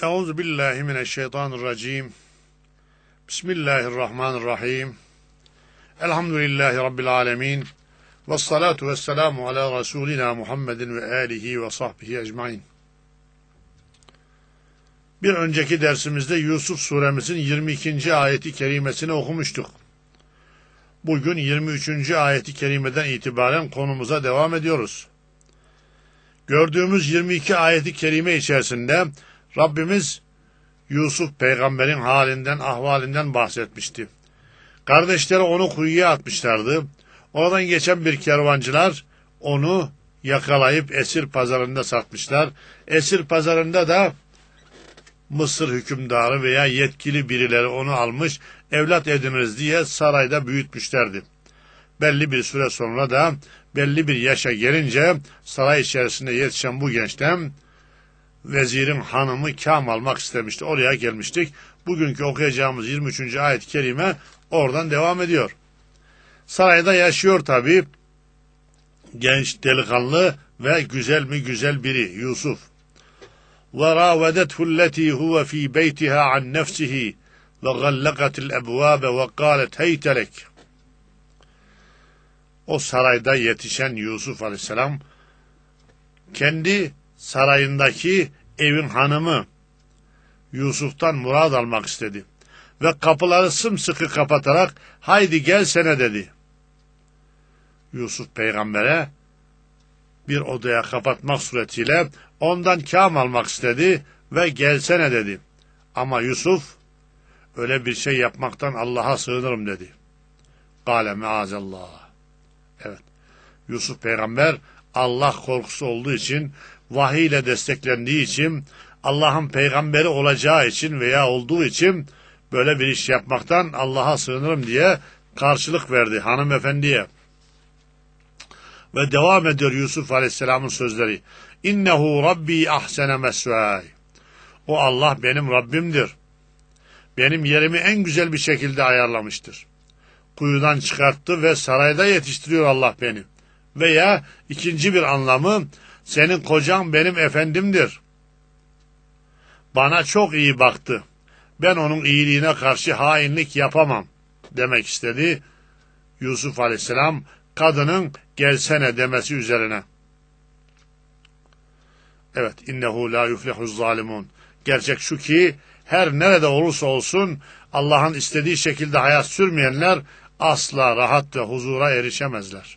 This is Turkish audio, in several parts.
Euzu billahi mineşşeytanirracim. Bismillahirrahmanirrahim. Elhamdülillahi rabbil alamin. Ves salatu vesselamu ala rasulina Muhammedin ve alihi ve sahbihi ecmaîn. Bir önceki dersimizde Yusuf suremizin 22. ayeti kerimesini okumuştuk. Bugün 23. ayeti kerimeden itibaren konumuza devam ediyoruz. Gördüğümüz 22 ayeti kerime içerisinde Rabbimiz Yusuf peygamberin halinden, ahvalinden bahsetmişti. Kardeşleri onu kuyuya atmışlardı. Oradan geçen bir kervancılar onu yakalayıp esir pazarında satmışlar. Esir pazarında da Mısır hükümdarı veya yetkili birileri onu almış, evlat ediniriz diye sarayda büyütmüşlerdi. Belli bir süre sonra da belli bir yaşa gelince saray içerisinde yetişen bu gençten vezirin hanımı kam almak istemişti. Oraya gelmiştik. Bugünkü okuyacağımız 23. ayet-i kerime oradan devam ediyor. Sarayda yaşıyor tabi genç delikanlı ve güzel mi güzel biri Yusuf. وَرَاوَدَتْهُ الَّتِي هُوَ ف۪ي بَيْتِهَا عَنْ نَفْسِهِ وَغَلَّقَتِ الْأَبْوَابَ وَقَالَتْ هَيْتَ لَكَ. O sarayda yetişen Yusuf Aleyhisselam kendi sarayındaki evin hanımı Yusuf'tan murad almak istedi. Ve kapıları sımsıkı kapatarak haydi gelsene dedi. Yusuf peygambere bir odaya kapatmak suretiyle ondan kam almak istedi ve gelsene dedi. Ama Yusuf öyle bir şey yapmaktan Allah'a sığınırım dedi. Kâle meazallah. Evet. Yusuf peygamber Allah korkusu olduğu için, vahiy ile desteklendiği için, Allah'ın peygamberi olacağı için veya olduğu için böyle bir iş yapmaktan Allah'a sığınırım diye karşılık verdi hanımefendiye. Ve devam ediyor Yusuf Aleyhisselam'ın sözleri. İnnehu Rabbi ahsene mesvây. O Allah benim Rabbimdir. Benim yerimi en güzel bir şekilde ayarlamıştır. Kuyudan çıkarttı ve sarayda yetiştiriyor Allah beni. Veya ikinci bir anlamı, senin kocan benim efendimdir. Bana çok iyi baktı. Ben onun iyiliğine karşı hainlik yapamam demek istedi. Yusuf Aleyhisselam kadının gelsene demesi üzerine. Evet, innehu la yuflihuz zalimun. Gerçek şu ki her nerede olursa olsun Allah'ın istediği şekilde hayat sürmeyenler asla rahat ve huzura erişemezler.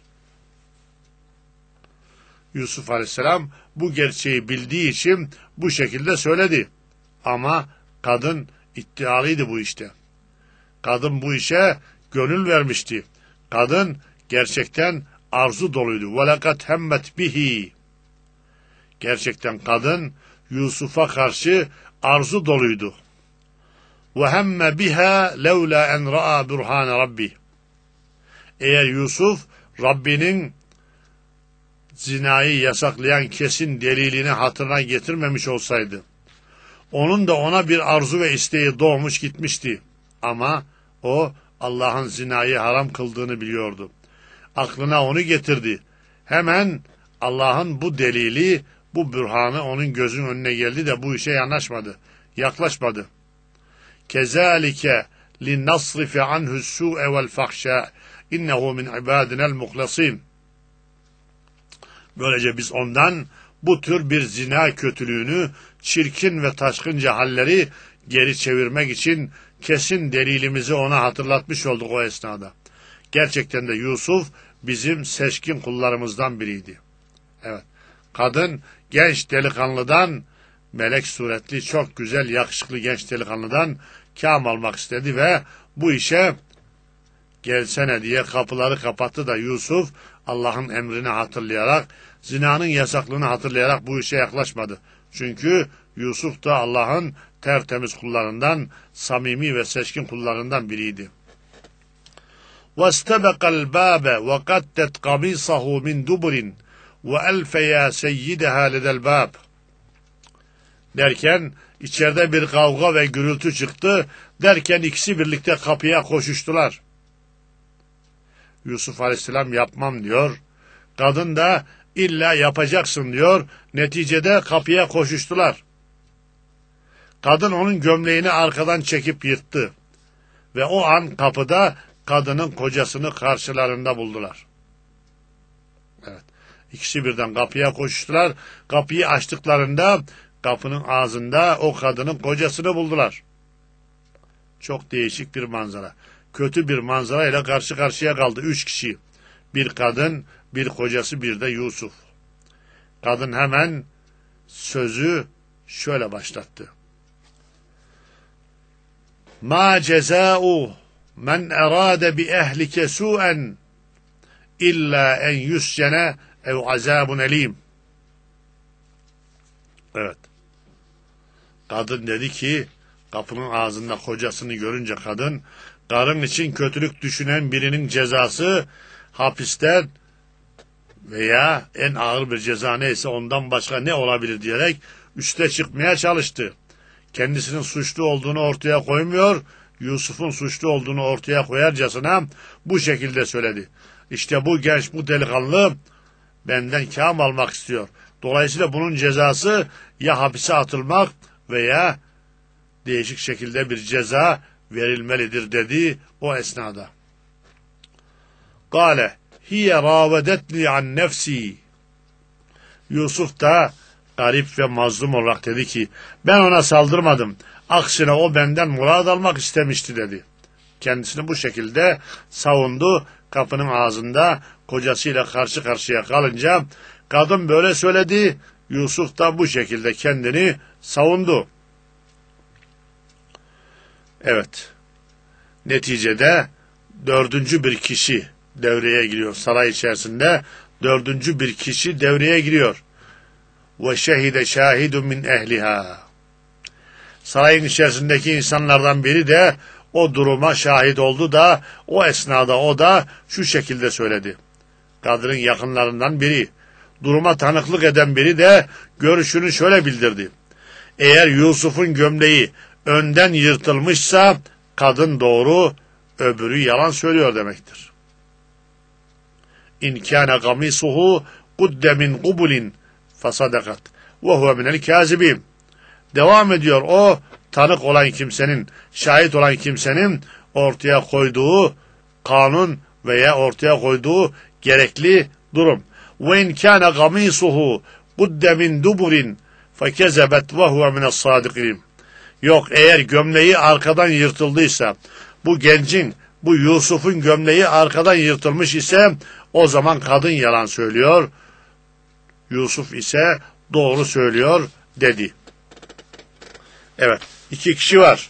Yusuf Aleyhisselam bu gerçeği bildiği için bu şekilde söyledi. Ama kadın iddialıydı bu işte. Kadın bu işe gönül vermişti. Kadın gerçekten arzu doluydu. وَلَقَدْ هَمَّتْ بِهِ. Gerçekten kadın Yusuf'a karşı arzu doluydu. وَهَمَّ بِهَا لَوْلَا اَنْ رَأَى بُرْحَانَ رَبِّهِ. Eğer Yusuf Rabbinin zinayı yasaklayan kesin delilini hatırına getirmemiş olsaydı, onun da ona bir arzu ve isteği doğmuş gitmişti. Ama o Allah'ın zinayı haram kıldığını biliyordu. Aklına onu getirdi. Hemen Allah'ın bu delili, bu bürhanı onun gözünün önüne geldi de bu işe yaklaşmadı. Kezalike linnasrife anhu su'e vel fahşâ innehu min ibadinel muhlasin. Böylece biz ondan bu tür bir zina kötülüğünü, çirkin ve taşkınca halleri geri çevirmek için kesin delilimizi ona hatırlatmış olduk o esnada. Gerçekten de Yusuf bizim seçkin kullarımızdan biriydi. Evet, kadın genç delikanlıdan, melek suretli, çok güzel, yakışıklı genç delikanlıdan kam almak istedi ve bu işe gelsene diye kapıları kapattı da Yusuf Allah'ın emrini hatırlayarak, zinanın yasaklığını hatırlayarak bu işe yaklaşmadı. Çünkü Yusuf da Allah'ın tertemiz kullarından, samimi ve seçkin kullarından biriydi. وَاسْتَبَقَ الْبَابَ وَقَدَّتْ قَمِيصَهُ مِنْ دُبُرٍ وَأَلْفَيَا سَيِّدَهَا لَدَى الْبَابِ. Derken içeride bir kavga ve gürültü çıktı. Derken ikisi birlikte kapıya koşuştular. Yusuf Aleyhisselam yapmam diyor. Kadın da illa yapacaksın diyor. Neticede kapıya koşuştular. Kadın onun gömleğini arkadan çekip yırttı. Ve o an kapıda kadının kocasını karşılarında buldular. Evet. İkisi birden kapıya koştular. Kapıyı açtıklarında kapının ağzında o kadının kocasını buldular. Çok değişik bir manzara. Kötü bir manzara ile karşı karşıya kaldı 3 kişi. Bir kadın, bir kocası, bir de Yusuf. Kadın hemen sözü şöyle başlattı. Ma cezâ'u men erâde bi ehlike su'en illa en yuscene ev azabun elim. Evet. Kadın dedi ki, kapının ağzında kocasını görünce kadın, karın için kötülük düşünen birinin cezası hapisten veya en ağır bir ceza neyse ondan başka ne olabilir diyerek üste çıkmaya çalıştı. Kendisinin suçlu olduğunu ortaya koymuyor, Yusuf'un suçlu olduğunu ortaya koyarcasına bu şekilde söyledi. İşte bu genç, bu delikanlı benden kâm almak istiyor. Dolayısıyla bunun cezası ya hapise atılmak veya değişik şekilde bir ceza verilmelidir dedi o esnada. Kâle hiye râvedetni an nefsi. Yusuf da garip ve mazlum olarak dedi ki, ben ona saldırmadım. Aksine o benden murad almak istemişti dedi. Kendisini bu şekilde savundu. Kapının ağzında kocasıyla karşı karşıya kalınca kadın böyle söyledi. Yusuf da bu şekilde kendini savundu. Evet. Neticede dördüncü bir kişi devreye giriyor. Saray içerisinde dördüncü bir kişi devreye giriyor. Ve şehide şahidun min ehliha. Sarayın içerisindeki insanlardan biri de o duruma şahit oldu da o esnada o da şu şekilde söyledi. Kadının yakınlarından biri, duruma tanıklık eden biri de görüşünü şöyle bildirdi. Eğer Yusuf'un gömleği önden yırtılmışsa kadın doğru, öbürü yalan söylüyor demektir. İn kâne gamisuhu kudde min kubulin fasadakat ve huve minel kâzibîn. Devam ediyor o tanık olan kimsenin, şahit olan kimsenin ortaya koyduğu kanun veya ortaya koyduğu gerekli durum. Ve in kâne gamisuhu kudde min duburin fekezebet ve huve mine's sâdikîn. Yok, eğer gömleği arkadan yırtıldıysa, bu gencin, bu Yusuf'un gömleği arkadan yırtılmış ise o zaman kadın yalan söylüyor, Yusuf ise doğru söylüyor dedi. Evet, 2 kişi var.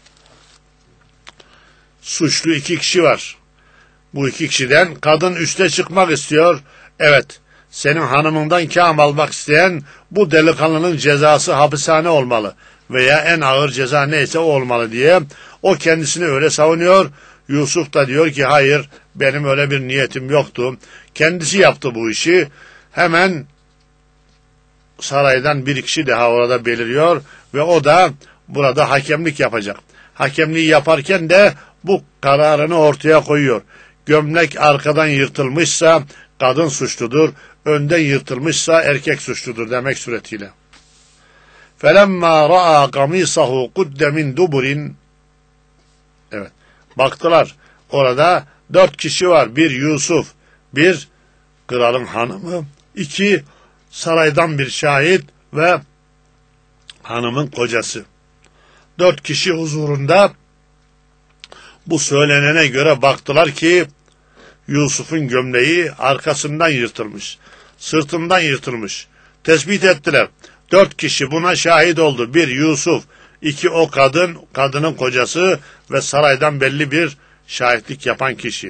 Suçlu 2 kişi var. Bu 2 kişiden kadın üste çıkmak istiyor. Evet, senin hanımından kâm almak isteyen bu delikanlının cezası hapishane olmalı veya en ağır ceza neyse o olmalı diye o kendisini öyle savunuyor. Yusuf da diyor ki hayır, benim öyle bir niyetim yoktu. Kendisi yaptı bu işi. Hemen saraydan bir kişi daha orada beliriyor ve o da burada hakemlik yapacak. Hakemliği yaparken de bu kararını ortaya koyuyor. Gömlek arkadan yırtılmışsa kadın suçludur, önden yırtılmışsa erkek suçludur demek suretiyle. فَلَمَّا رَأَى قَمِيصَهُ قُدَّ مِنْ دُبُرٍ. Evet. Baktılar. Orada 4 kişi var. 1 Yusuf, 1 kralın hanımı, 2 saraydan bir şahit ve hanımın kocası. 4 kişi huzurunda bu söylenene göre baktılar ki Yusuf'un gömleği arkasından yırtılmış, sırtından yırtılmış. Tespit ettiler. 4 kişi buna şahit oldu. 1 Yusuf, 2 o kadın, kadının kocası ve saraydan belli bir şahitlik yapan kişi.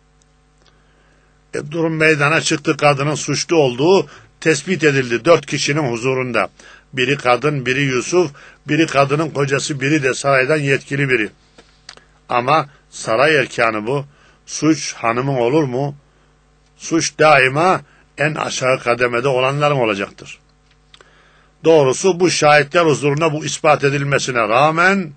Durum meydana çıktı, kadının suçlu olduğu tespit edildi 4 kişinin huzurunda. Biri kadın, biri Yusuf, biri kadının kocası, biri de saraydan yetkili biri. Ama saray erkanı bu. Suç hanımın olur mu? Suç daima en aşağı kademede olanların olacaktır. Doğrusu bu şahitler huzurunda bu ispat edilmesine rağmen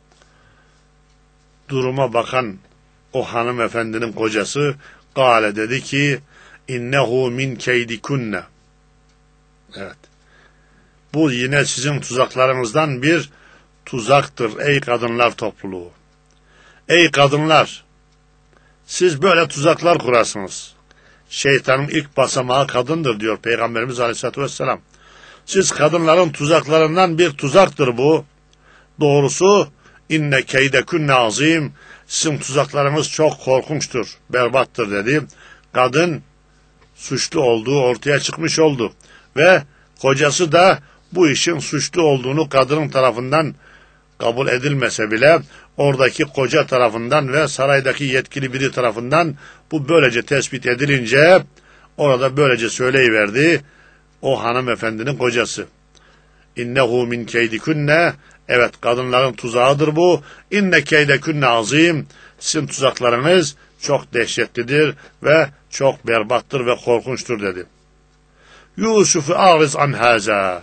duruma bakan o hanımefendinin kocası Kale dedi ki innehu min keydikunne. Evet. Bu yine sizin tuzaklarınızdan bir tuzaktır ey kadınlar topluluğu. Ey kadınlar, siz böyle tuzaklar kurarsınız. Şeytanın ilk basamağı kadındır diyor Peygamberimiz Aleyhisselatü Vesselam. Siz kadınların tuzaklarından bir tuzaktır bu. Doğrusu inne keydekünne azim, sizin tuzaklarınız çok korkunçtur, berbattır dedi. Kadın suçlu olduğu ortaya çıkmış oldu ve kocası da bu işin suçlu olduğunu kadının tarafından kabul edilmese bile oradaki koca tarafından ve saraydaki yetkili biri tarafından bu böylece tespit edilince orada böylece söyleyiverdi o hanımefendinin kocası. İnnehu min keydikünne, evet kadınların tuzağıdır bu. İnne keydekünne azim, sizin tuzaklarınız çok dehşetlidir ve çok berbattır ve korkunçtur dedi. Yusuf'u ariz an haza.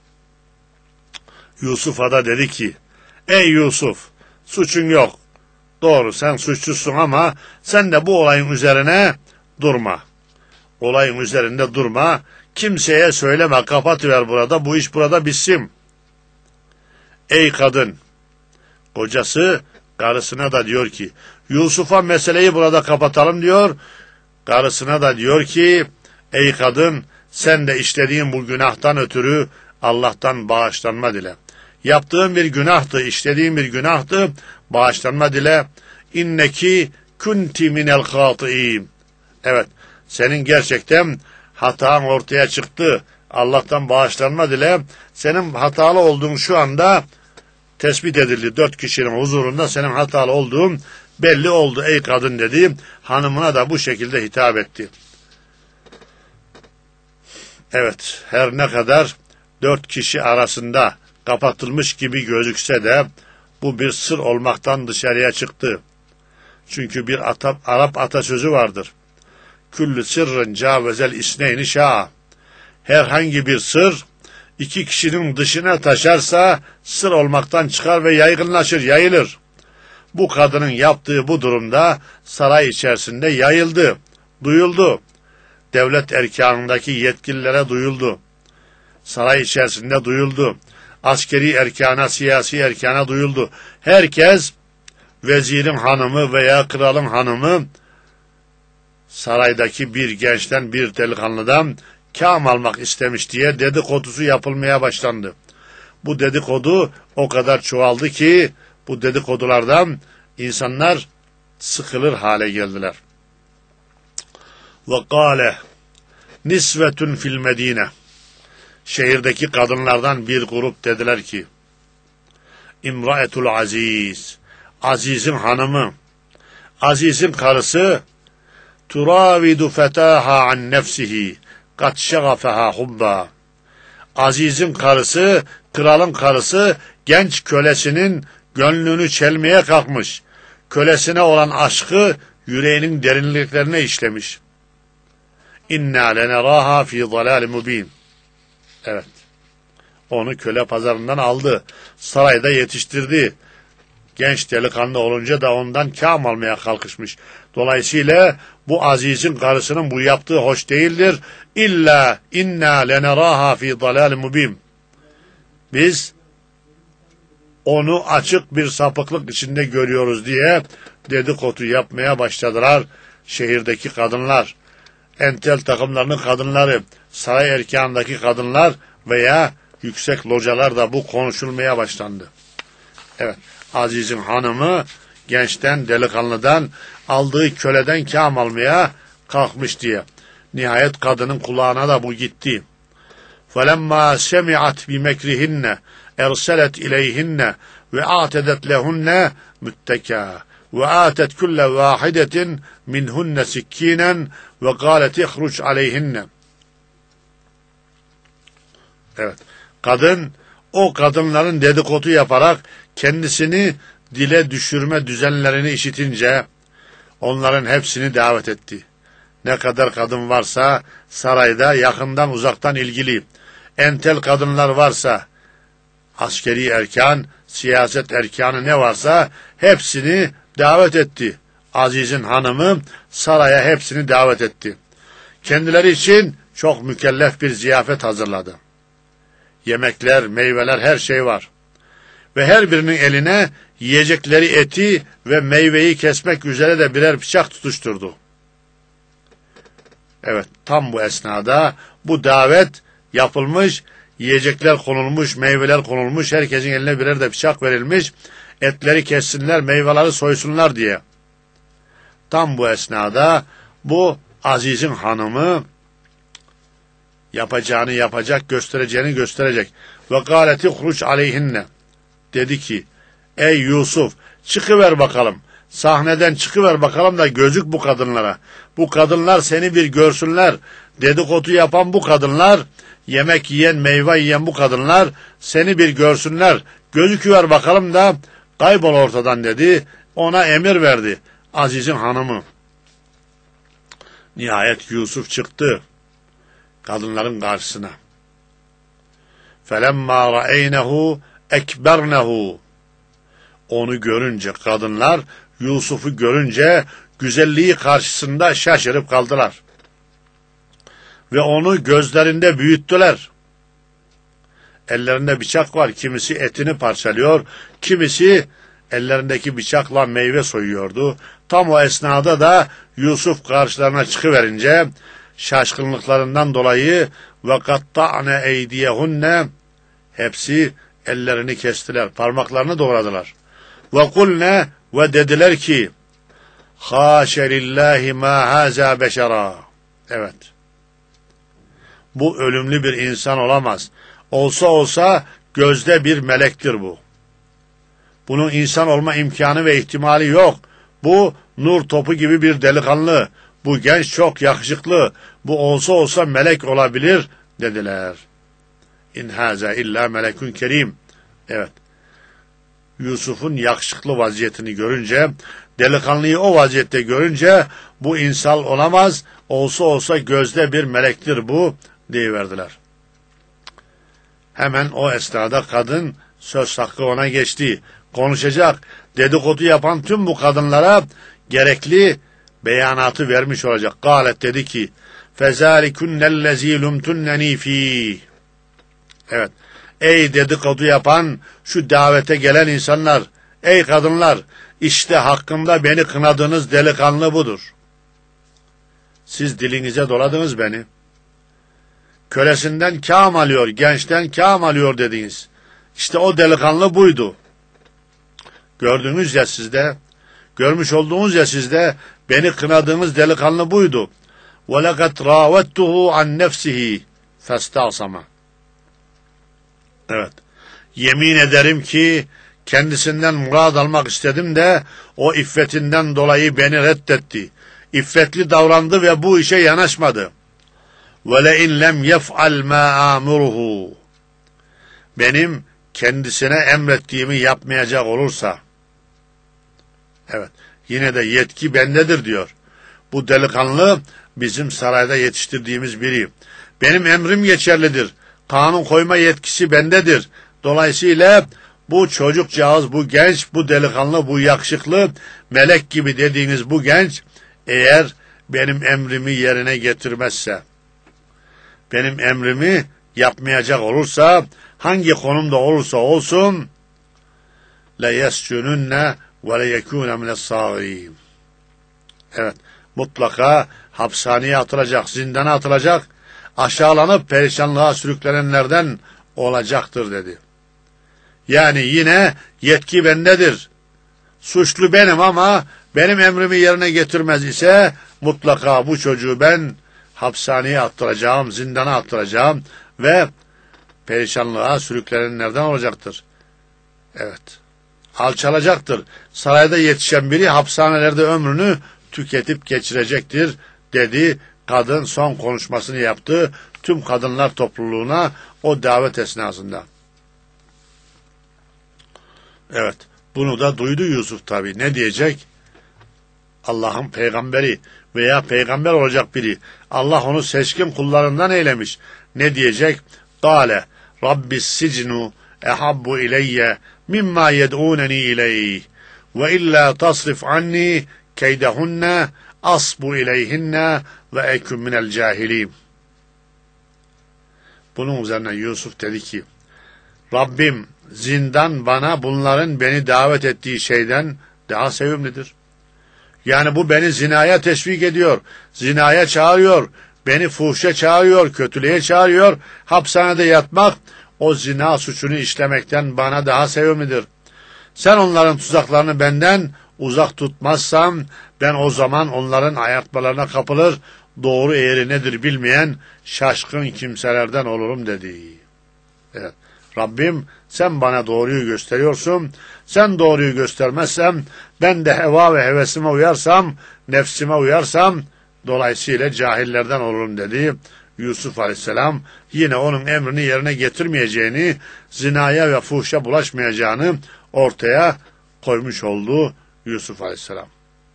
Yusuf'a da dedi ki, ey Yusuf, suçun yok. Doğru, sen suçlusun ama sen de bu olayın üzerine durma. Olayın üzerinde durma. Kimseye söyleme, kapatıver burada, bu iş burada bitsin. Ey kadın, kocası karısına da diyor ki, Yusuf'a meseleyi burada kapatalım diyor. Karısına da diyor ki, ey kadın, sen de işlediğin bu günahtan ötürü Allah'tan bağışlanma dile. Yaptığın bir günahtı, işlediğin bir günahtı, bağışlanma dile. İnneki kunti minel hâtiîn. Evet, senin gerçekten hatan ortaya çıktı. Allah'tan bağışlanma dile. Senin hatalı olduğun şu anda tespit edildi. 4 kişinin huzurunda senin hatalı olduğun belli oldu ey kadın dedi. Hanımına da bu şekilde hitap etti. Evet, her ne kadar 4 kişi arasında kapatılmış gibi gözükse de bu bir sır olmaktan dışarıya çıktı. Çünkü bir Arap atasözü vardır. Küllü sırrın cavezel isneyni şa'a. Herhangi bir sır 2 kişinin dışına taşarsa sır olmaktan çıkar ve yaygınlaşır, yayılır. Bu kadının yaptığı bu durumda saray içerisinde yayıldı, duyuldu. Devlet erkanındaki yetkililere duyuldu. Saray içerisinde duyuldu. Askeri erkana, siyasi erkana duyuldu. Herkes vezirin hanımı veya kralın hanımı saraydaki bir gençten, bir delikanlıdan kâm almak istemiş diye dedikodusu yapılmaya başlandı. Bu dedikodu o kadar çoğaldı ki bu dedikodulardan insanlar sıkılır hale geldiler. Ve kâle nisvetun fil medine. Şehirdeki kadınlardan bir grup dediler ki, İmraetul aziz, azizin hanımı, azizin karısı, turavidu fetaha an nefsihi, kat şegafeha hubba. Azizin karısı, kralın karısı, genç kölesinin gönlünü çelmeye kalkmış. Kölesine olan aşkı yüreğinin derinliklerine işlemiş. İnna leneraha fi zalal mubin. Evet. Onu köle pazarından aldı. Sarayda yetiştirdi. Genç delikanlı olunca da ondan kâm almaya kalkışmış. Dolayısıyla bu azizin karısının bu yaptığı hoş değildir. İlla inna leneraha fi zalal mubin. Biz onu açık bir sapıklık içinde görüyoruz diye dedikodu yapmaya başladılar şehirdeki kadınlar. Entel takımlarının kadınları, saray erkanındaki kadınlar veya yüksek localar da bu konuşulmaya başlandı. Evet, azizin hanımı gençten, delikanlıdan aldığı köleden kâm almaya kalkmış diye. Nihayet kadının kulağına da bu gitti. فَلَمَّا سَمِعَتْ بِمَكْرِهِنَّ اَرْسَلَتْ اِلَيْهِنَّ وَاَعْتَدَتْ لَهُنَّ مُتَّكَى وَآتَتْ كُلَّ وَاحِدَةٍ مِنْهُنَّ سِكِّينًا وَقَالَتْ اِخْرُجْ عَلَيْهِنَّ. Evet, kadın o kadınların dedikodu yaparak kendisini dile düşürme düzenlerini işitince onların hepsini davet etti. Ne kadar kadın varsa sarayda yakından uzaktan ilgili, entel kadınlar varsa, askeri erkan, siyaset erkanı ne varsa hepsini davet etti. Aziz'in hanımı saraya hepsini davet etti. Kendileri için çok mükellef bir ziyafet hazırladı. Yemekler, meyveler, her şey var. ve her birinin eline yiyecekleri eti ve meyveyi kesmek üzere de birer bıçak tutuşturdu. Evet, tam bu esnada bu davet yapılmış, yiyecekler konulmuş, meyveler konulmuş, herkesin eline birer de bıçak verilmiş, etleri kessinler, meyveleri soysunlar diye. Tam bu esnada bu Aziz'in hanımı yapacağını yapacak, göstereceğini gösterecek. Ve gâleti huruç aleyhinne. Dedi ki, ey Yusuf, çıkıver bakalım. Sahneden çıkıver bakalım da gözük bu kadınlara. Bu kadınlar seni bir görsünler. Dedikodu yapan bu kadınlar, yemek yiyen, meyve yiyen bu kadınlar seni bir görsünler. Gözüküver bakalım da kaybol ortadan dedi. Ona emir verdi Aziz'in hanımı. Nihayet Yusuf çıktı kadınların karşısına. فَلَمَّا رَأَيْنَهُ اَكْبَرْنَهُ. Onu görünce kadınlar, Yusuf'u görünce güzelliği karşısında şaşırıp kaldılar. Ve onu gözlerinde büyüttüler. Ellerinde bıçak var, kimisi etini parçalıyor, kimisi ellerindeki bıçakla meyve soyuyordu. Tam o esnada da Yusuf karşılarına çıkıverince şaşkınlıklarından dolayı وَقَطَّعْنَ اَيْدِيَهُنَّ hepsi ellerini kestiler, parmaklarını doğradılar. وَقُلْنَ ve dediler ki خَاشَ لِلّٰهِ مَا هَذَا بَشَرًا. Evet. Bu ölümlü bir insan olamaz. Olsa olsa gözde bir melektir bu. Bunun insan olma imkanı ve ihtimali yok. Bu nur topu gibi bir delikanlı. Bu genç çok yakışıklı. Bu olsa olsa melek olabilir dediler. İn haza illa melekun kerim. Evet. Yusuf'un yakışıklı vaziyetini görünce, delikanlıyı o vaziyette görünce bu insan olamaz. Olsa olsa gözde bir melektir bu deyiverdiler. Hemen o esnada kadın söz hakkı ona geçti. Konuşacak, dedikodu yapan tüm bu kadınlara gerekli beyanatı vermiş olacak. Galet dedi ki, فَذَٰلِكُنَّ الَّذ۪ي لُمْتُنَّن۪ي ف۪يهِ. Evet, ey dedikodu yapan, şu davete gelen insanlar, ey kadınlar, işte hakkımda beni kınadığınız delikanlı budur. Siz dilinize doladınız beni. Kölesinden kâm alıyor, gençten kâm alıyor dediniz. İşte o delikanlı buydu. Gördünüz ya sizde, görmüş olduğunuz ya sizde, beni kınadığınız delikanlı buydu. وَلَقَدْ رَاوَتْتُهُ عَنْ نَفْسِهِ فَاسْتَعْصَمَ. Evet, yemin ederim ki kendisinden murad almak istedim de o iffetinden dolayı beni reddetti. İffetli davrandı ve bu işe yanaşmadı. وَلَاِنْ لَمْ يَفْعَلْ مَا آمُرُهُ. Benim kendisine emrettiğimi yapmayacak olursa, evet, yine de yetki bendedir diyor. Bu delikanlı bizim sarayda yetiştirdiğimiz biri. Benim emrim geçerlidir. Kanun koyma yetkisi bendedir. Dolayısıyla bu çocukcağız, bu genç, bu delikanlı, bu yakışıklı, melek gibi dediğiniz bu genç, eğer benim emrimi yerine getirmezse, benim emrimi yapmayacak olursa, hangi konumda olursa olsun, لَيَسْجُنُنَّ وَلَيَكُونَ مِنَ الصَّاغِرِينَ. Evet, mutlaka hapishaneye atılacak, zindana atılacak, aşağılanıp perişanlığa sürüklenenlerden olacaktır dedi. Yani yine yetki bendedir. Suçlu benim ama benim emrimi yerine getirmez ise mutlaka bu çocuğu ben hapishaneye attıracağım, zindana attıracağım ve perişanlığa sürüklenenlerden olacaktır. Evet. Alçalacaktır. Sarayda yetişen biri hapishanelerde ömrünü tüketip geçirecektir dedi. Kadın son konuşmasını yaptı tüm kadınlar topluluğuna o davet esnasında. Evet, bunu da duydu Yusuf tabi. Ne diyecek? Allah'ın peygamberi veya peygamber olacak biri. Allah onu seçkin kullarından eylemiş. Ne diyecek? Kâle Rabbis sicnu ehabbu ileyye mimma yed'ûneni ileyh ve illa tasrif anni keydehunne asbu ileyhinne ve ekun minel cahilin. Bunun üzerine Yusuf dedi ki, Rabbim zindan bana bunların beni davet ettiği şeyden daha sevimlidir. Yani bu beni zinaya teşvik ediyor, zinaya çağırıyor, beni fuhşa çağırıyor, kötülüğe çağırıyor. Hapishanede yatmak o zina suçunu işlemekten bana daha sevimlidir. Sen onların tuzaklarını benden uzak tutmazsam ben o zaman onların ayartmalarına kapılır, doğru eğri nedir bilmeyen şaşkın kimselerden olurum dedi. Evet. Rabbim sen bana doğruyu gösteriyorsun. Sen doğruyu göstermezsem ben de heva ve hevesime uyarsam, nefsime uyarsam dolayısıyla cahillerden olurum dedi. Yusuf Aleyhisselam yine onun emrini yerine getirmeyeceğini, zinaya ve fuhşa bulaşmayacağını ortaya koymuş oldu Yusuf Aleyhisselam.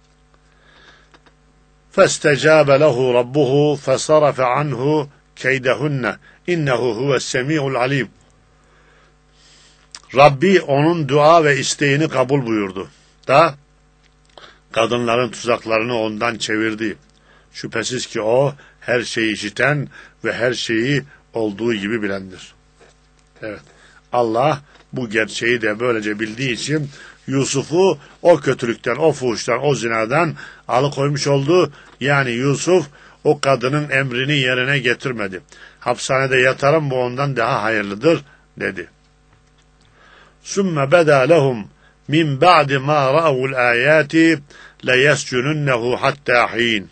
فَاسْتَجَابَ لَهُ رَبُّهُ فَصَرَفَ عَنْهُ كَيْدَهُنَّ اِنَّهُ هُوَ السَّمِيعُ الْعَلِيمُ. Rabbi onun dua ve isteğini kabul buyurdu da kadınların tuzaklarını ondan çevirdi. Şüphesiz ki o her şeyi işiten ve her şeyi olduğu gibi bilendir. Evet. Allah bu gerçeği de böylece bildiği için Yusuf'u o kötülükten, o fuhuştan, o zinadan alıkoymuş oldu. Yani Yusuf o kadının emrini yerine getirmedi. Hapishanede yatarım, bu ondan daha hayırlıdır dedi. Sümme beda lehum min ba'di ma ra'ul ayati la yescununnehu hatta hin.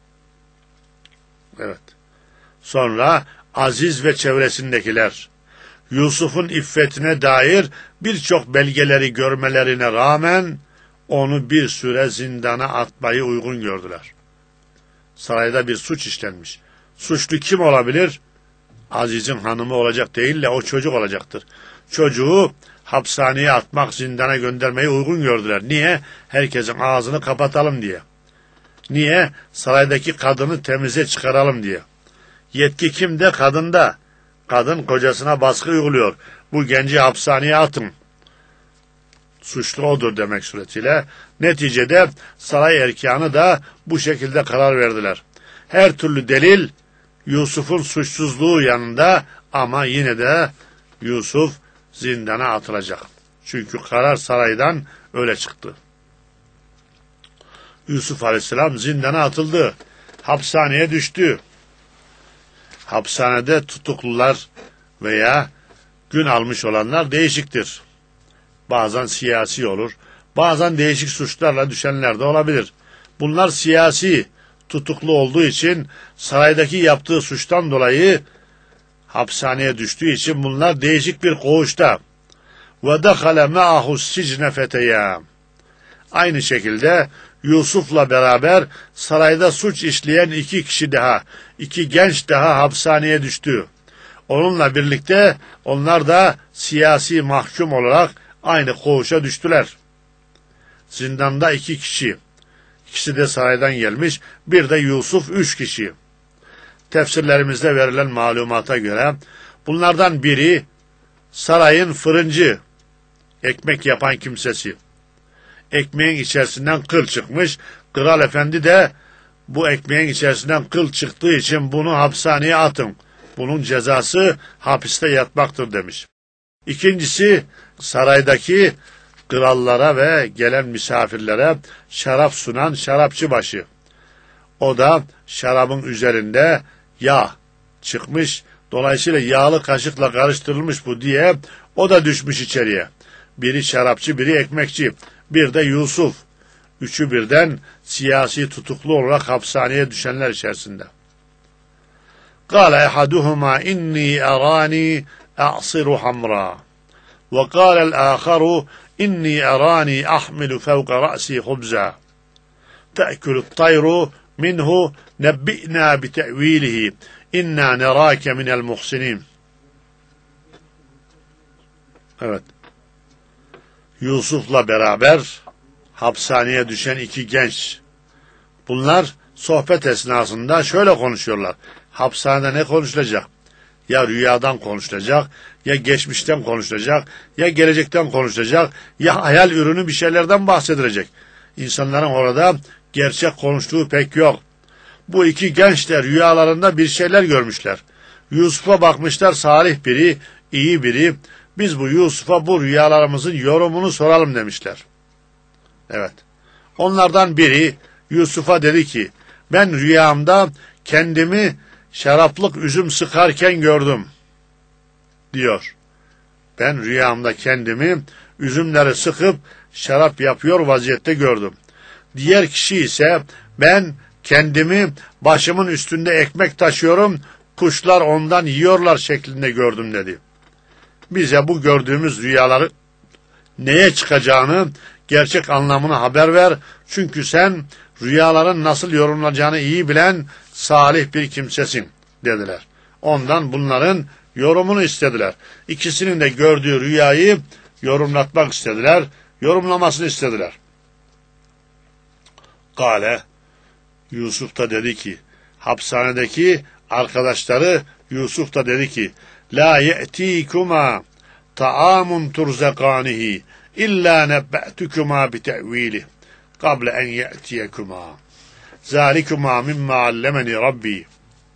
Evet. Sonra Aziz ve çevresindekiler Yusuf'un iffetine dair birçok belgeleri görmelerine rağmen onu bir süre zindana atmayı uygun gördüler. Sarayda bir suç işlenmiş. Suçlu kim olabilir? Aziz'in hanımı olacak değil de o çocuk olacaktır. Çocuğu hapishaneye atmak, zindana göndermeyi uygun gördüler. Niye? Herkesin ağzını kapatalım diye. Niye? Saraydaki kadını temize çıkaralım diye. Yetki kimde? Kadında. Kadın kocasına baskı uyguluyor. Bu genci hapishaneye atın. Suçlu odur demek suretiyle. Neticede saray erkanı da bu şekilde karar verdiler. Her türlü delil Yusuf'un suçsuzluğu yanında ama yine de Yusuf zindana atılacak. Çünkü karar saraydan öyle çıktı. Yusuf Aleyhisselam zindana atıldı. Hapishaneye düştü. Hapishanede tutuklular veya gün almış olanlar değişiktir. Bazen siyasi olur, bazen değişik suçlarla düşenler de olabilir. Bunlar siyasi tutuklu olduğu için saraydaki yaptığı suçtan dolayı hapishaneye düştüğü için bunlar değişik bir koğuşta. وَدَخَلَ مَعَهُ السِّجْنَ فَتَيَامٍ. Aynı şekilde Yusuf'la beraber sarayda suç işleyen iki genç daha hapishaneye düştü. Onunla birlikte onlar da siyasi mahkum olarak aynı koğuşa düştüler. Zindanda 2 kişi. İkisi de saraydan gelmiş. Bir de Yusuf 3 kişi. Tefsirlerimizde verilen malumata göre bunlardan biri sarayın fırıncı, ekmek yapan kimsesi. Ekmeğin içerisinden kıl çıkmış. Kral efendi de bu ekmeğin içerisinden kıl çıktığı için bunu hapishaneye atın. Bunun cezası hapiste yatmaktır demiş. İkincisi saraydaki krallara ve gelen misafirlere şarap sunan şarapçı başı. O da şarabın üzerinde yağ çıkmış. Dolayısıyla yağlı kaşıkla karıştırılmış bu diye o da düşmüş içeriye. Biri şarapçı, biri ekmekçi. Bir de Yusuf. Üçü birden siyasi tutuklu olarak hapishaneye düşenler içerisinde. قال أحدهما إني أراني أعصر حمرا وقال الآخر إني أراني أحمل فوق رأسي خبزا تأكل الطير منه نبئنا بتأويله إنا نراك من المحسنين. Evet. Yusuf'la beraber hapishaneye düşen 2 genç. Bunlar sohbet esnasında şöyle konuşuyorlar. Hapishanede ne konuşulacak? Ya rüyadan konuşulacak, ya geçmişten konuşulacak, ya gelecekten konuşulacak, ya hayal ürünü bir şeylerden bahsedilecek. İnsanların orada gerçek konuştuğu pek yok. Bu 2 genç de rüyalarında bir şeyler görmüşler. Yusuf'a bakmışlar, salih biri, iyi biri, Biz bu Yusuf'a bu rüyalarımızın yorumunu soralım demişler. Evet. Onlardan biri Yusuf'a dedi ki, ben rüyamda kendimi şaraplık üzüm sıkarken gördüm diyor. Ben rüyamda kendimi üzümleri sıkıp şarap yapıyor vaziyette gördüm. Diğer kişi ise ben kendimi başımın üstünde ekmek taşıyorum, kuşlar ondan yiyorlar şeklinde gördüm dedi. Bize bu gördüğümüz rüyaları neye çıkacağını, gerçek anlamını haber ver. Çünkü sen rüyaların nasıl yorumlanacağını iyi bilen salih bir kimsesin dediler. Ondan bunların yorumunu istediler. İkisinin de gördüğü rüyayı yorumlatmak istediler. Yorumlamasını istediler. Kale, Yusuf da dedi ki, hapishanedeki arkadaşları Yusuf da dedi ki, la ye'tikuma ta'amun turzakanihi illa nebbe'tukuma bi te'vili kable en ye'tiyekuma zalikuma mimma allemeni Rabbi.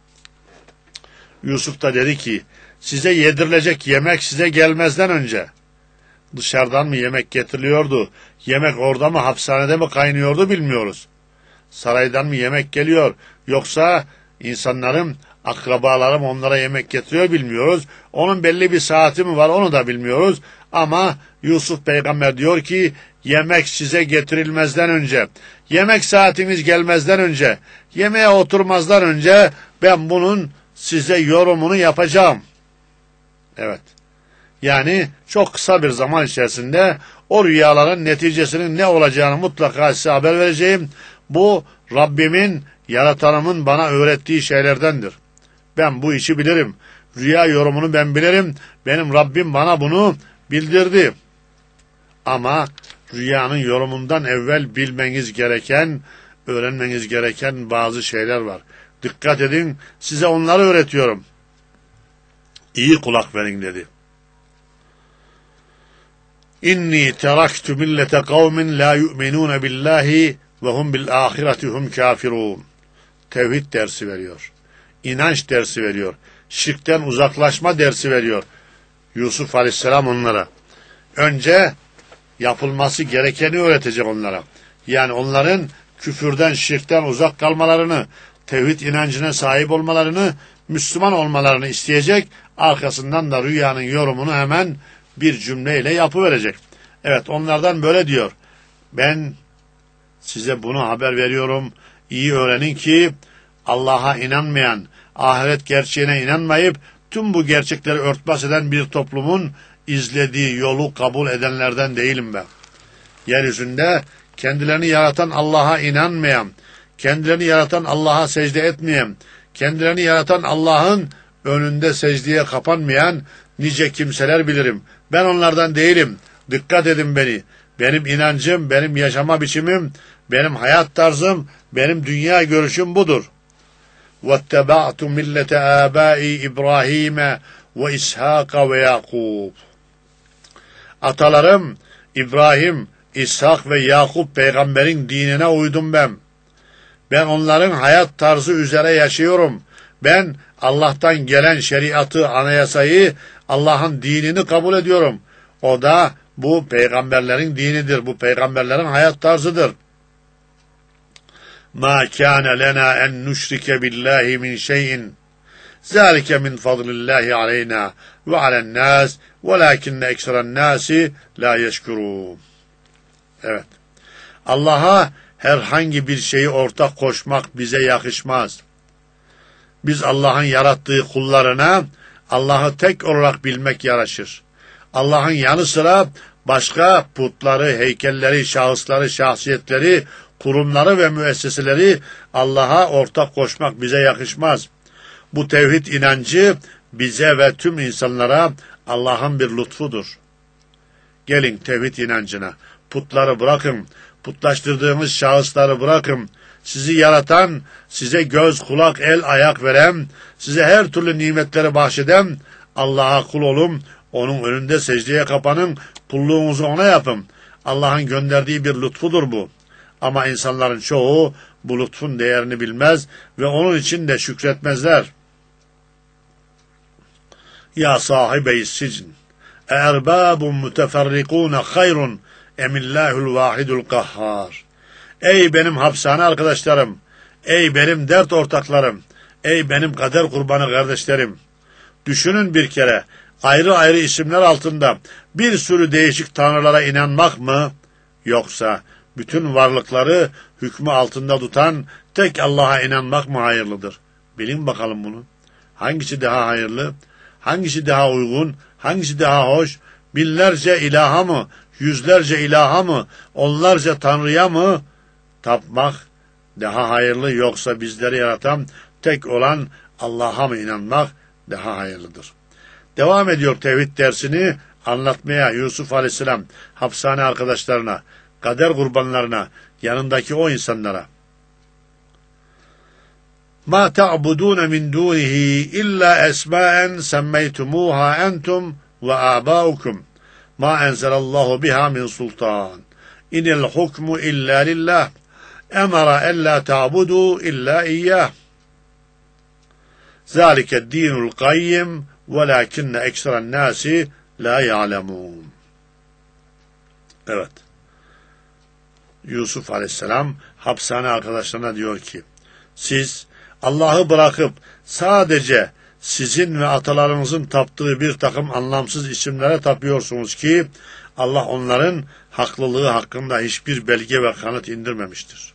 Yusuf da dedi ki, size yedirilecek yemek size gelmezden önce dışarıdan mı yemek getiriliyordu, yemek orada mı hapishanede mi kaynıyordu bilmiyoruz. Saraydan mı yemek geliyor, yoksa insanların akrabalarım onlara yemek getiriyor bilmiyoruz. Onun belli bir saati mi var onu da bilmiyoruz. Ama Yusuf peygamber diyor ki, yemek size getirilmezden önce, yemek saatiniz gelmezden önce, yemeğe oturmazdan önce ben bunun size yorumunu yapacağım. Evet. Yani çok kısa bir zaman içerisinde o rüyaların neticesinin ne olacağını mutlaka size haber vereceğim. Bu Rabbimin, yaratanımın bana öğrettiği şeylerdendir. Ben bu işi bilirim. Rüya yorumunu ben bilirim. Benim Rabbim bana bunu bildirdi. Ama rüyanın yorumundan evvel bilmeniz gereken, öğrenmeniz gereken bazı şeyler var. Dikkat edin, size onları öğretiyorum. İyi kulak verin dedi. İnni teraktu millete kavmin la yu'minun billahi ve hum bil ahireti hum kafirun. Tevhid dersi veriyor. İnanç dersi veriyor. Şirkten uzaklaşma dersi veriyor. Yusuf Aleyhisselam onlara. Önce yapılması gerekeni öğretecek onlara. Yani onların küfürden, şirkten uzak kalmalarını, tevhid inancına sahip olmalarını, Müslüman olmalarını isteyecek. Arkasından da rüyanın yorumunu hemen bir cümleyle yapıverecek. Evet, onlardan böyle diyor. Ben size bunu haber veriyorum. İyi öğrenin ki Allah'a inanmayan, ahiret gerçeğine inanmayıp tüm bu gerçekleri örtbas eden bir toplumun izlediği yolu kabul edenlerden değilim ben. Yeryüzünde kendilerini yaratan Allah'a inanmayan, kendilerini yaratan Allah'a secde etmeyen, kendilerini yaratan Allah'ın önünde secdeye kapanmayan nice kimseler bilirim. Ben onlardan değilim. Dikkat edin beni. Benim inancım, benim yaşama biçimim, benim hayat tarzım, benim dünya görüşüm budur. وَاتَّبَعْتُ مِلَّةَ آبَائِ إِبْرَاهِيمَ وَإِسْحَاقَ وَيَعْقُوبَ. Atalarım İbrahim, İshak ve Yakup peygamberin dinine uydum ben. Ben onların hayat tarzı üzere yaşıyorum. Ben Allah'tan gelen şeriatı, anayasayı, Allah'ın dinini kabul ediyorum. O da bu peygamberlerin dinidir. Bu peygamberlerin hayat tarzıdır. مَا كَانَ لَنَا اَنْ نُشْرِكَ بِاللّٰهِ مِنْ شَيْءٍ ذَٰلِكَ مِنْ فَضْلِ اللّٰهِ عَلَيْنَا وَعَلَى النَّاسِ وَلَاكِنَّ اَكْسَرَ النَّاسِ لَا يَشْكُرُونَ. Evet. Allah'a herhangi bir şeyi ortak koşmak bize yakışmaz. Biz Allah'ın yarattığı kullarına Allah'ı tek olarak bilmek yaraşır. Allah'ın yanı sıra başka putları, heykelleri, şahısları, şahsiyetleri, kurumları ve müesseseleri Allah'a ortak koşmak bize yakışmaz. Bu tevhid inancı bize ve tüm insanlara Allah'ın bir lütfudur. Gelin tevhid inancına. Putları bırakın. Putlaştırdığımız şahısları bırakın. Sizi yaratan, size göz, kulak, el, ayak veren, size her türlü nimetleri bahşeden Allah'a kul olun. Onun önünde secdeye kapanın. Kulluğunuzu ona yapın. Allah'ın gönderdiği bir lütfudur bu. Ama insanların çoğu bu lütfun değerini bilmez ve onun için de şükretmezler. Ya sahibeyi sicn, erbabun muteferrikûne hayrun emillâhul vâhidul kahhâr. Ey benim hapishane arkadaşlarım, ey benim dert ortaklarım, ey benim kader kurbanı kardeşlerim. Düşünün bir kere, ayrı ayrı isimler altında bir sürü değişik tanrılara inanmak mı? Yoksa bütün varlıkları hükmü altında tutan tek Allah'a inanmak mı hayırlıdır? Bilin bakalım bunu. Hangisi daha hayırlı? Hangisi daha uygun? Hangisi daha hoş? Binlerce ilaha mı? Yüzlerce ilaha mı? Onlarca tanrıya mı tapmak daha hayırlı, yoksa bizleri yaratan tek olan Allah'a mı inanmak daha hayırlıdır? Devam ediyor tevhid dersini anlatmaya Yusuf Aleyhisselam hapishane arkadaşlarına, kader kurbanlarına, yanındaki o insanlara. Ma ta'budun min dunihi illa esma'en semmeytumuha entum ve abaukum ma enzelallahu biha min sultan. İnil hukmu illa lillah. Emara ella ta'budu illa iyyah. Zalike dinul kayyim velakinne ekseren nasi la ya'lemun. Evet. Yusuf Aleyhisselam hapishane arkadaşlarına diyor ki, siz Allah'ı bırakıp sadece sizin ve atalarınızın taptığı bir takım anlamsız isimlere tapıyorsunuz ki Allah onların haklılığı hakkında hiçbir belge ve kanıt indirmemiştir.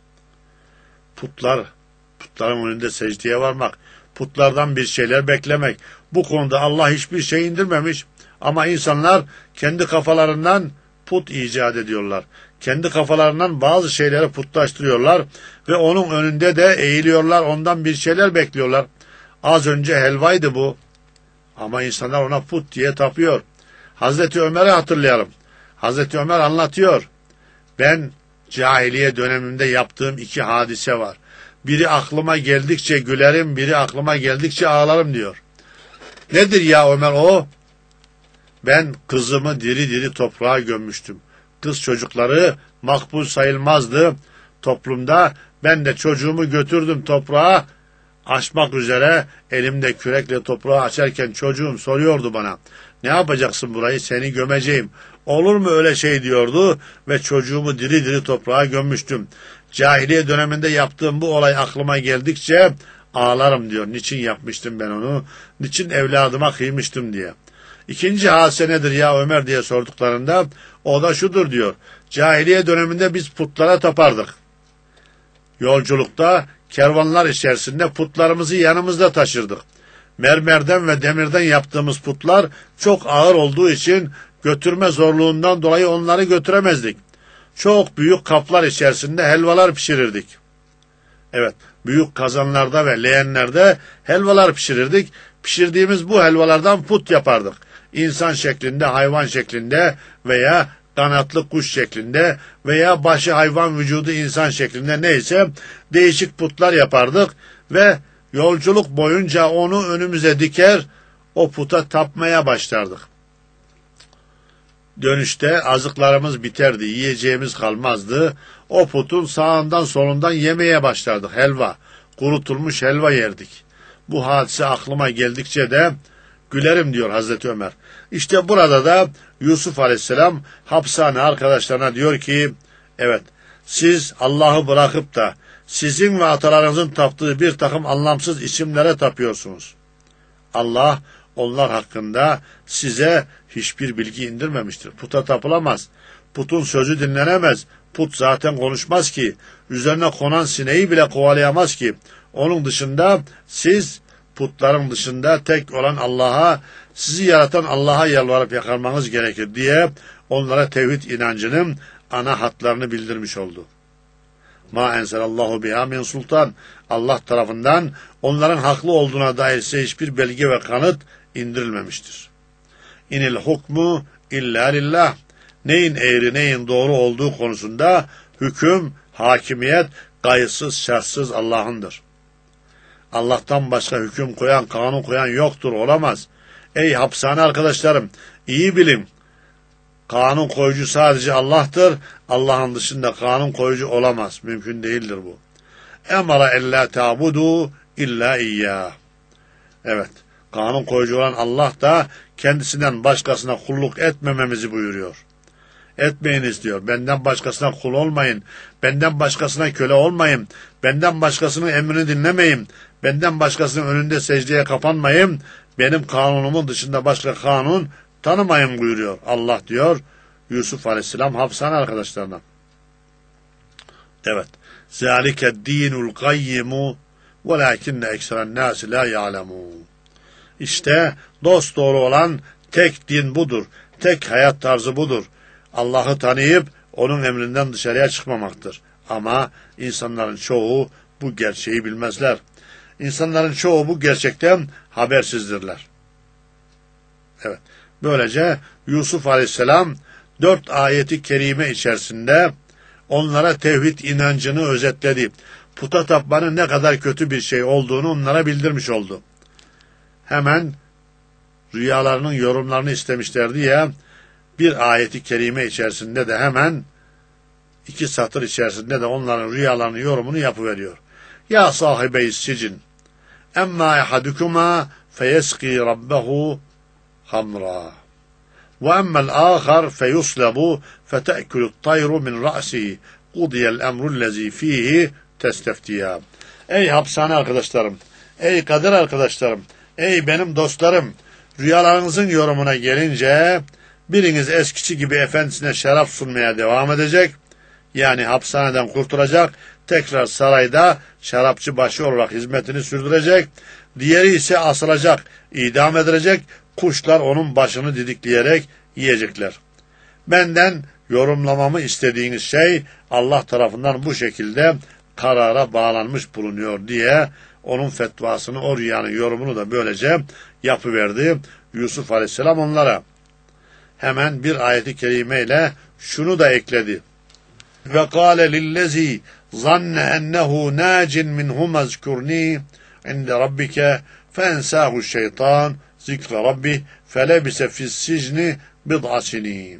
Putların önünde secdeye varmak, putlardan bir şeyler beklemek, bu konuda Allah hiçbir şey indirmemiş ama insanlar kendi kafalarından put icat ediyorlar. Kendi kafalarından bazı şeyleri putlaştırıyorlar ve onun önünde de eğiliyorlar, ondan bir şeyler bekliyorlar. Az önce helvaydı bu ama insanlar ona put diye tapıyor. Hazreti Ömer'i hatırlayalım. Hazreti Ömer anlatıyor. Ben cahiliye döneminde yaptığım 2 hadise var. Biri aklıma geldikçe gülerim, biri aklıma geldikçe ağlarım diyor. Nedir ya Ömer o? Ben kızımı diri diri toprağa gömmüştüm. Kız çocukları makbul sayılmazdı toplumda. Ben de çocuğumu götürdüm toprağa açmak üzere, elimde kürekle toprağı açarken çocuğum soruyordu bana, ne yapacaksın burayı, seni gömeceğim. Olur mu öyle şey diyordu ve çocuğumu diri diri toprağa gömmüştüm. Cahiliye döneminde yaptığım bu olay aklıma geldikçe ağlarım diyor. Niçin yapmıştım ben onu? Niçin evladıma kıymıştım diye. İkinci hadise nedir ya Ömer diye sorduklarında o da şudur diyor. Cahiliye döneminde biz putlara tapardık. Yolculukta kervanlar içerisinde putlarımızı yanımızda taşırdık. Mermerden ve demirden yaptığımız putlar çok ağır olduğu için götürme zorluğundan dolayı onları götüremezdik. Çok büyük kaplar içerisinde helvalar pişirirdik. Evet, büyük kazanlarda ve leğenlerde helvalar pişirirdik. Pişirdiğimiz bu helvalardan put yapardık. İnsan şeklinde, hayvan şeklinde veya kanatlı kuş şeklinde veya başı hayvan vücudu insan şeklinde neyse değişik putlar yapardık ve yolculuk boyunca onu önümüze diker, o puta tapmaya başlardık. Dönüşte azıklarımız biterdi, yiyeceğimiz kalmazdı. O putun sağından solundan yemeye başlardık. Helva, kurutulmuş helva yerdik. Bu hadise aklıma geldikçe de gülerim diyor Hazreti Ömer. İşte burada da Yusuf Aleyhisselam hapishane arkadaşlarına diyor ki, evet, siz Allah'ı bırakıp da sizin ve atalarınızın taptığı bir takım anlamsız isimlere tapıyorsunuz. Allah onlar hakkında size hiçbir bilgi indirmemiştir. Puta tapılamaz. Putun sözü dinlenemez. Put zaten konuşmaz ki. Üzerine konan sineği bile kovalayamaz ki. Onun dışında siz putların dışında tek olan Allah'a, sizi yaratan Allah'a yalvarıp yakarmanız gerekir diye onlara tevhid inancının ana hatlarını bildirmiş oldu. Ma enzelallahu biha min sultan. Allah tarafından onların haklı olduğuna dair ise hiçbir belge ve kanıt indirilmemiştir. İnil hukmu illa lillah. Neyin eğri neyin doğru olduğu konusunda hüküm, hakimiyet kayıtsız şartsız Allah'ındır. Allah'tan başka hüküm koyan, kanun koyan yoktur, olamaz. Ey hapishane arkadaşlarım, iyi bilin. Kanun koyucu sadece Allah'tır. Allah'ın dışında kanun koyucu olamaz. Mümkün değildir bu. Emara ella ta'budu illa iyyah. Evet. Kanun koyucu olan Allah da kendisinden başkasına kulluk etmememizi buyuruyor. Etmeyiniz diyor. Benden başkasına kul olmayın. Benden başkasına köle olmayın. Benden başkasının emrini dinlemeyin. Benden başkasının önünde secdeye kapanmayın. Benim kanunumun dışında başka kanun tanımayın buyuruyor. Allah diyor Yusuf Aleyhisselam hapishane arkadaşlarına. Evet. Zâlike dînul kayyimu velâkinne ekseren nâsi lâ ya'lemûn. İşte dosdoğru olan tek din budur. Tek hayat tarzı budur. Allah'ı tanıyıp onun emrinden dışarıya çıkmamaktır. Ama insanların çoğu bu gerçeği bilmezler. İnsanların çoğu bu gerçekten habersizdirler. Evet. Böylece Yusuf Aleyhisselam 4 ayeti kerime içerisinde onlara tevhid inancını özetledi. Puta tapmanın ne kadar kötü bir şey olduğunu onlara bildirmiş oldu. Hemen rüyalarının yorumlarını istemişlerdi ya, bir ayeti kerime içerisinde de hemen 2 satır içerisinde de onların rüyalarının yorumunu yapıveriyor. Ya sahibeyi sicin emma ehadukuma feyeski rabbehu hamra ve emmel âkhar feyuslabu fete'kulut tayru min ra'sihi kudiyel emrullezî fihi testeftiyâ. Ey hapishane arkadaşlarım, ey kader arkadaşlarım, ey benim dostlarım, rüyalarınızın yorumuna gelince biriniz eskisi gibi efendisine şarap sunmaya devam edecek, yani hapishaneden kurtulacak, tekrar sarayda şarapçı başı olarak hizmetini sürdürecek, diğeri ise asılacak, idam edilecek, kuşlar onun başını didikleyerek yiyecekler. Benden yorumlamamı istediğiniz şey Allah tarafından bu şekilde karara bağlanmış bulunuyor diye onun fetvasını, o rüyanın yorumunu da böylece yapıverdi Yusuf Aleyhisselam onlara. Hemen bir ayeti kerimeyle şunu da ekledi. Ve kâle lillezî zanne ennehu nâcin minhum ezkurni inde rabbike fensâhu şeytan zikre rabbih felebise fissicni bid'a sinin.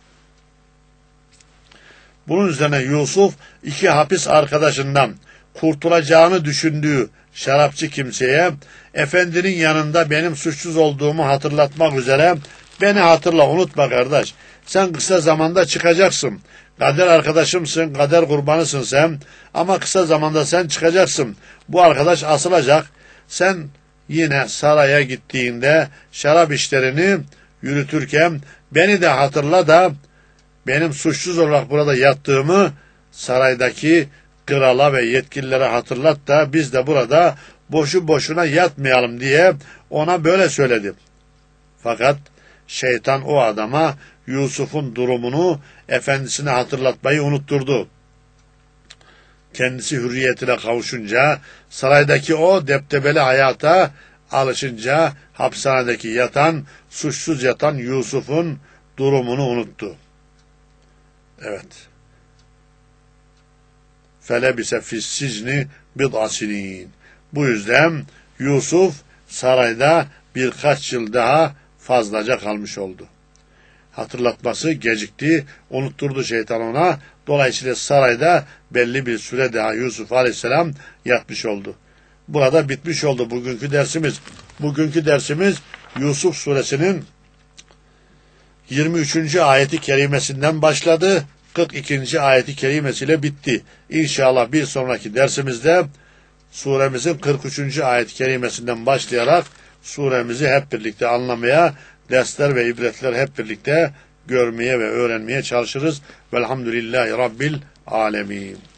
Bunun üzerine Yusuf 2 hapis arkadaşından kurtulacağını düşündüğü şarapçı kimseye efendinin yanında benim suçsuz olduğumu hatırlatmak üzere beni hatırla, unutma kardeş. Sen kısa zamanda çıkacaksın. Kader arkadaşımsın, kader kurbanısın sen. Ama kısa zamanda sen çıkacaksın. Bu arkadaş asılacak. Sen yine saraya gittiğinde şarap işlerini yürütürken beni de hatırla da benim suçsuz olarak burada yattığımı saraydaki krala ve yetkililere hatırlat da biz de burada boşu boşuna yatmayalım diye ona böyle söyledi. Fakat şeytan o adama Yusuf'un durumunu efendisine hatırlatmayı unutturdu. Kendisi hürriyetine kavuşunca, saraydaki o deptebeli hayata alışınca hapishanedeki yatan, suçsuz yatan Yusuf'un durumunu unuttu. Evet. Felebise fissicni bid'a sinin. Bu yüzden Yusuf sarayda birkaç yıl daha fazlaca kalmış oldu. Hatırlatması gecikti, unutturdu şeytan ona. Dolayısıyla sarayda belli bir süre daha Yusuf Aleyhisselam yatmış oldu. Burada bitmiş oldu bugünkü dersimiz. Bugünkü dersimiz Yusuf suresinin 23. ayeti kerimesinden başladı. 42. ayeti kerimesiyle bitti. İnşallah bir sonraki dersimizde suremizin 43. ayet-i kerimesinden başlayarak suremizi hep birlikte anlamaya, dersler ve ibretler hep birlikte görmeye ve öğrenmeye çalışırız. Velhamdülillahi Rabbil alemin.